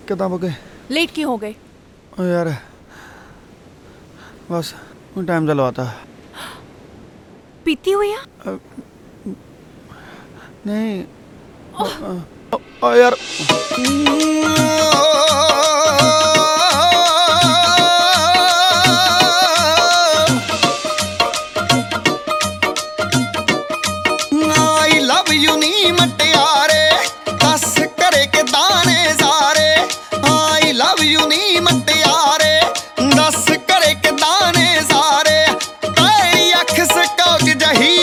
कितना बगे लेट क्यों हो गए? ओ यार बस टाइम चलवाता। पीती हुई या? नहीं ओ यार आई लव यू नी मटियारे दस करे के दाने सारे। आई लव यू नी मटियारे दस करे के दाने सारे। तेरी अख स्कॉच जही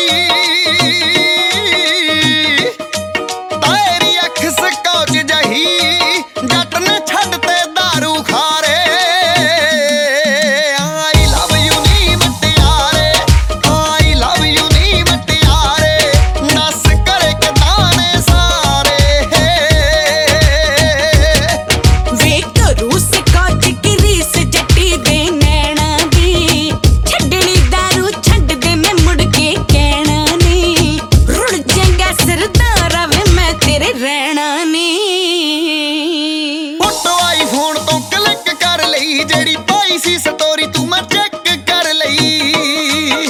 तेरी अख स्कॉच जही जट ने छड्डते दारू खारे। आई लव यू नी मटियारे आई लव यू नी मटियारे दस करे के दाने सारे। वे करू स्कॉच की रीस जट्टी दे नैना दी छड्डनी दारू छड्ड दे मैं मुड़ के कहना नी। रुड़ जाएगा सरदारा वे मैं तेरे रहना नी। फोटो आई फोन तो क्लिक कर लई जेड़ी पाई सी स्टोरी तू मैं चेक कर लई।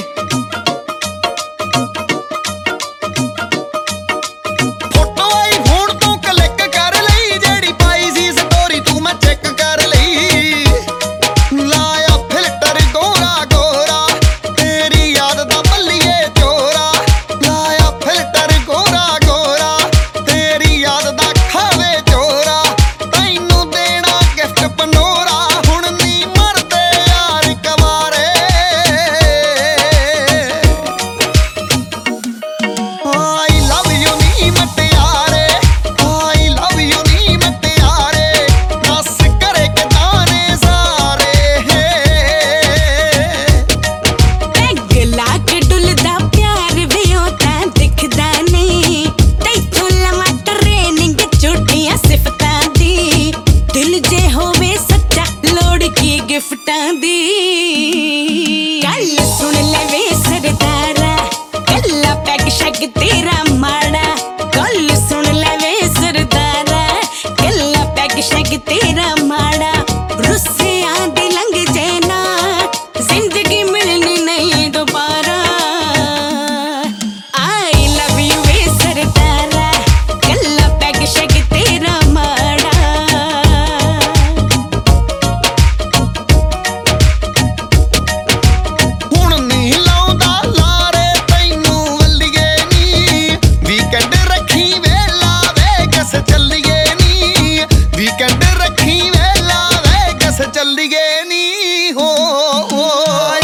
फोटो आई फोन तो क्लिक कर लई जेड़ी पाई सी स्टोरी तू मैं चेक कर लई। लाया फिल्टर गोरा गोरा तेरी याद दा बल्लिए चोरा। लाया फिल्टर गोरा गोरा तेरी याद दा खावे चोरा। तैनू देना गिफ्ट पनोरा हुण नी मरदे यार कवारे। आई लव यू नी मटियारे आई लव यू नी मटियारे दस करे के दाने सारे। पैग ला के डुलदा प्यार वे होता दिखदा नहीं। तैथों लवा ट्रेनिंग झूठियां सिफतां दी। दिल जे होवे सच्चा लोड़ की गिफ्टां दी। गल सुन ले वे सरदारा गल्ला पैग शग तेरा माड़ा। गल सुन ले वे सरदारा गल्ला पैग शग तेरा माड़ा। रुस्से आंदी लंघ जाना जिंदगी मिलनी नहीं दोबारा। आई लव यू वे सरदारा गल्ला पैग शग तेरा माड़ा। हुण नी लाउंदा लारे तैनू वल्लीए नी। वीकेंड रखी वेला वेगस चलिए नी। वीकेंड रखी वेला वेगस चलिए नी हो।